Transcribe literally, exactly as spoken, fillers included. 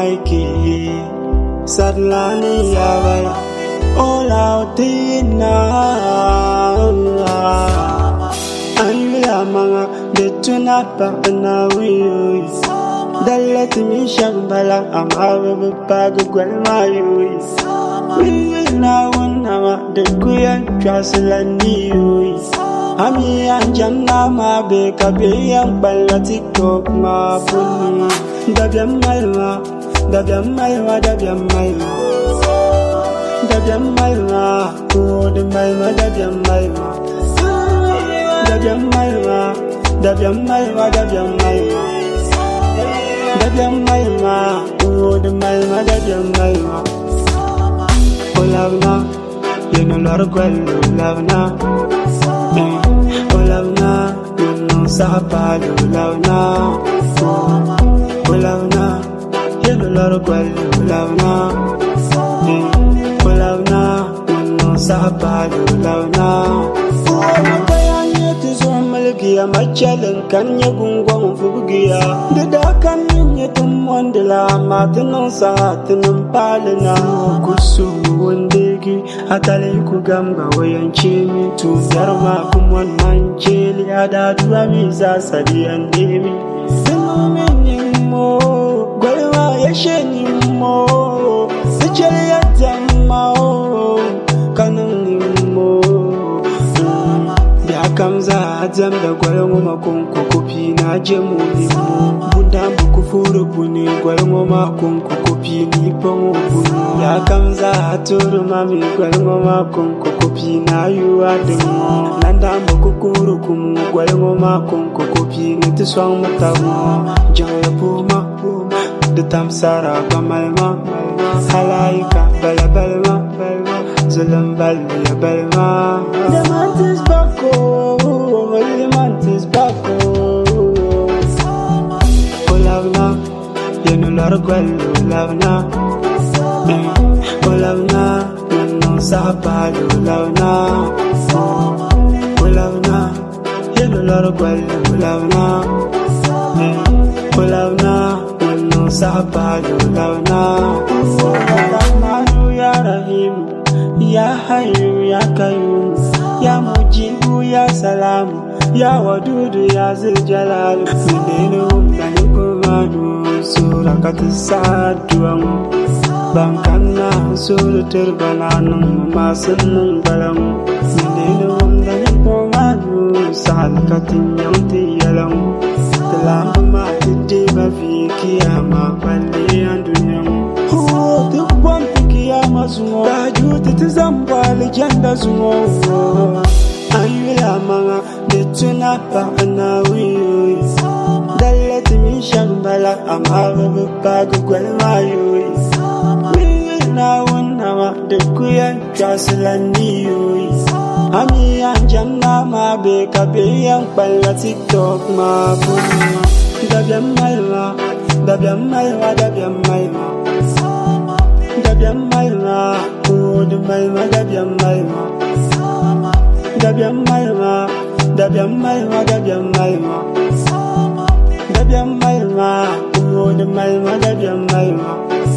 maiki sadlani yabala all out tina ayula manga betuna parna wi dalet mi shambala amawe pag gwalmayu wi na wona de kuyan traslani Ami anjana ma be kabe yang bala TikTok ma puni Dabiam maima, dabiam maima, dabiam maima Dabiam maima, oh de maima, dabiam maima Dabiam maima, dabiam maima, dabiam maima Dabiam maima, oh de maima, dabiam maima Oh lavna, you know lor gwel, lavna Oh lavna, you know sapado, lavna Oh lavna, you know lor gwel, lavna Oh lavna, you know sapado, lavna Oh kaya nyeti zomalgiya machalan kanya gungwang fubugiya Dada kan nyeti mwandila matinan satinan palina Kusu wandegi atale kugamba wayanchimi Tuzarma kumwan mancheli adadua miza sadi andemi Sinumi nyingmo, gwalwa yasheni mo Sicheli ya jamao, kanang nyingmo Kamza azam da gwalongo makonko kopi na jemu limu Bunda mbuku furu buni gwalongo makonko kopi ni pongo buni Ya kamza aturu mami gwalongo makonko kopi na yuwa demu Nanda mbuku kuru kumu gwalongo makonko kopi ni tiswang matamu Jangla puma de tamsara kamalma Halaika bala balma Zulam bali balma The month is bako The month is bako Oh lavna You know lor gwel lavna Oh lavna You know sapado lavna Oh lavna You know lor gwel lavna Oh lavna You know sapado lavna Oh lavna ya rahim Ya hayu ya kayyum Ya mujibu ya salamu Ya wadudu ya ziljalal Minenu mdani kumadu Sura katisaduamu Bankana suru tirbananum Masinun balamu Minenu mdani kumadu Sahal katinyamti yalamu Telambu matitiba fi kiyama Bali andunyamu Huo tibwan fi kiyama zungo Tajuti tizambali janda zungo Ayula manga betuna parna wi Dalet mi shambala amawe pag gwalmayu wi na wona ma de kuyan traslani Ami anjana ma be kabe yang bala TikTok ma puni Dabiam maima, dabiam maima, dabiam maima Dabiam maima, oh de maima, dabiam maima Dabiam maima, dabiam maima, dabiam maima Dabiam maima, oh de maima, dabiam maima